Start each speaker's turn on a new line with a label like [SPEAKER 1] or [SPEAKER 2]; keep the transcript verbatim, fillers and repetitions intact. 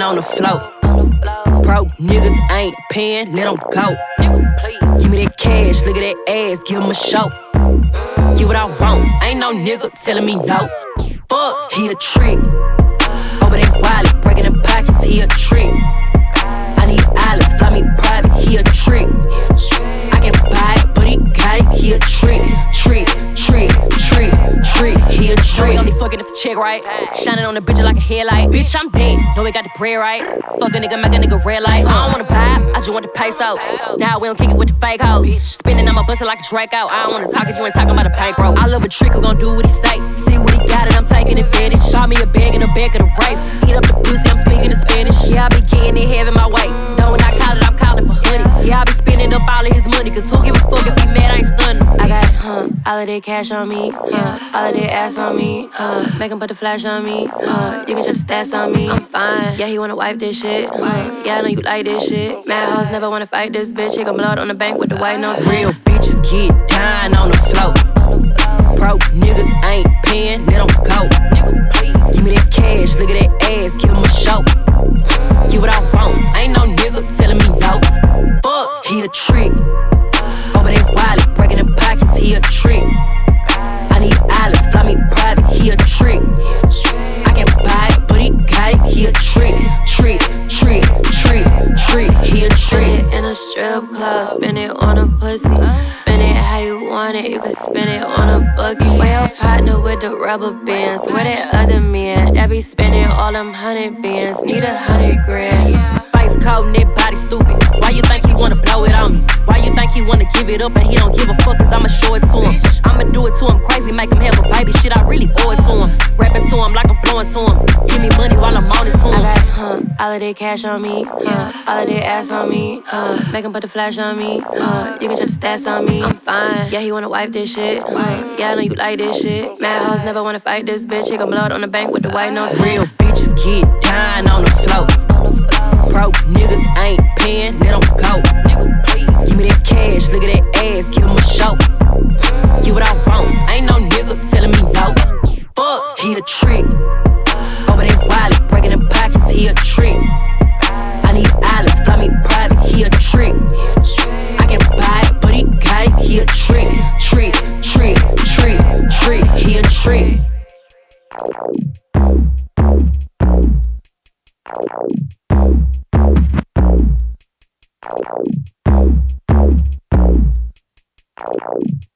[SPEAKER 1] on the floor. Broke niggas ain't paying, let them go. Give me that cash, look at that ass, give him a show. Get what I want, ain't no nigga telling me no. Fuck, he a trick. Over that wallet, breaking them pockets, he a trick. I need islands, fly me private, he a trick. I can buy it, but he got it, he a trick. Trick, trick, trick, trick, he a trick. Only fucking if the check right. Shining on the bitch like a headlight. Bitch, I'm dead, know we got the bread right. Fuck a nigga, make a nigga red light. I don't wanna vibe, I just want the peso. Now we don't kick it with the fake hoes. Spinning, I'ma bust it like a Draco. I don't wanna talk if you ain't talking about a bankroll. I love a trick who gon' do what he say. See what he got and I'm taking advantage. Shot me a bag in the back of the rape. Eat up the pussy, I'm speaking in Spanish. Yeah, I be getting it, having my way. Know when I call it, I'm calling for honey. Yeah, I be spending up all of his money. Cause who give a fuck if he mad, I ain't stunning. I got, huh, all of that cash on me, huh, all of that ass on me, huh, make him put the flash on me, huh, you can check the stats on me, I'm fine. Yeah, he wanna wipe this shit, huh, yeah, I know you like this shit. Mad hoes never wanna fight this bitch. He gon' blow it on the bank with the white no teeth. Real bitches get dying on the floor. Broke niggas ain't paying, let them go. Give me that cash, look at that ass, give him a show. Get what I want, ain't no nigga telling me no. Fuck, he a trick. Over that wallet, breaking them pockets, he a trick. I need islands, fly me private, he a trick. I can buy it, but he got it, he a trick. Trick, trick, trick, trick, he a trick.
[SPEAKER 2] In a strip club, spin it on a pussy. Spin it how you want it, you can spin it on a boogie. Where your partner with the rubber bands? Where that other man that be spending all them hundred bands? Need a hundred grand.
[SPEAKER 1] Face cold and that body stupid. Why you think he wanna blow it on me? Why you think he wanna give it up and he don't give a fuck? Cause I'ma show it to him. I'ma do it to him crazy, make him have a baby. Shit, I really owe it to him. Rapping to him like I'm flowing to him. Give me money while I'm on it to him.
[SPEAKER 2] I got, huh, all of that cash on me, huh, all of that ass on me, huh, make him put the flash on me, huh, you can check the stats on me, I'm fine. Yeah, he wanna wipe this shit, huh, yeah, I know you like this shit. Mad hoes never wanna fight this bitch. He gon' blow it on the bank with the white no teeth.
[SPEAKER 1] Real bitches get dying on the floor. Broke niggas ain't paying, let them go. Give me that cash, look at that ass, give him a show. Get what I want, ain't no nigga telling me no. Fuck, he a trick. Over that wallet, breaking them pockets, he a trick. I need islands, fly me private, he a trick. I can buy it, but he got it, he a trick. Trick, trick, trick, trick, he a trick.
[SPEAKER 3] Thank you.